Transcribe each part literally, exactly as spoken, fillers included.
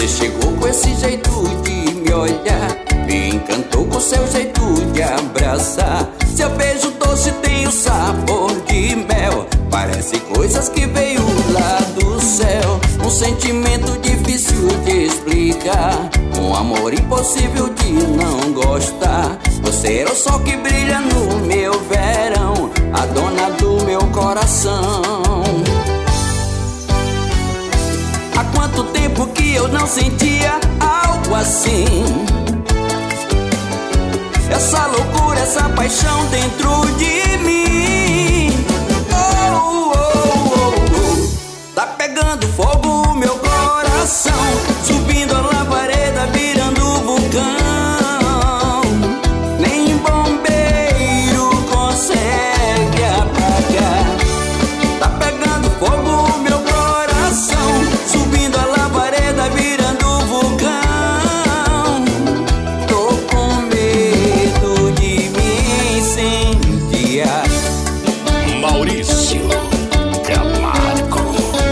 Você chegou com esse jeito de me olhar, me encantou com seu jeito de abraçar. Seu beijo doce tem o sabor de mel, parece coisas que veio lá do céu. Um sentimento difícil de explicar, um amor impossível de não gostar. Você é o sol que brilha no meu verão, a dona do meu coração. Há quanto tempo que eu não sentia algo assim, essa loucura, essa paixão dentro de mim. Oh, oh, oh, oh. Tá pegando fogo o meu coração, subindo a labareda, virando vulcão. Nem bombeiro consegue apagar. Tá pegando fogo o meu coração, subindo a labareda, virando vulcão. Tô com medo de me incendiar. Maurício Camargo.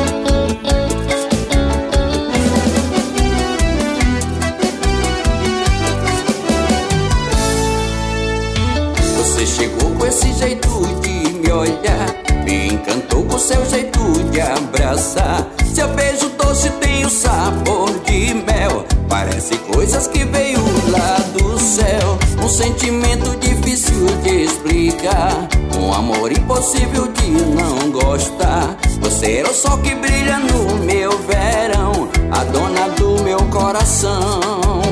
Você chegou com esse jeito de me olhar, me encantou com seu jeito de abraçar. Seu beijo doce tem o sabor de mel, parece coisas que veio lá do céu. Um sentimento difícil de explicar, um amor impossível de não gostar. Você é o sol que brilha no meu verão, a dona do meu coração.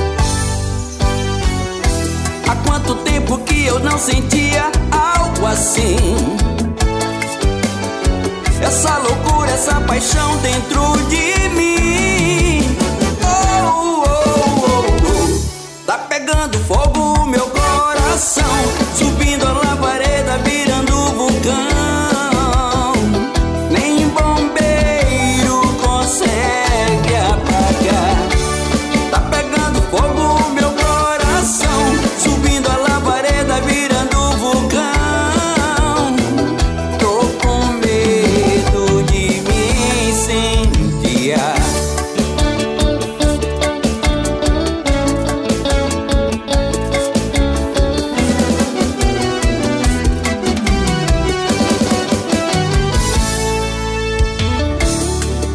Há quanto tempo que eu não sentia algo assim, essa loucura, essa paixão dentro de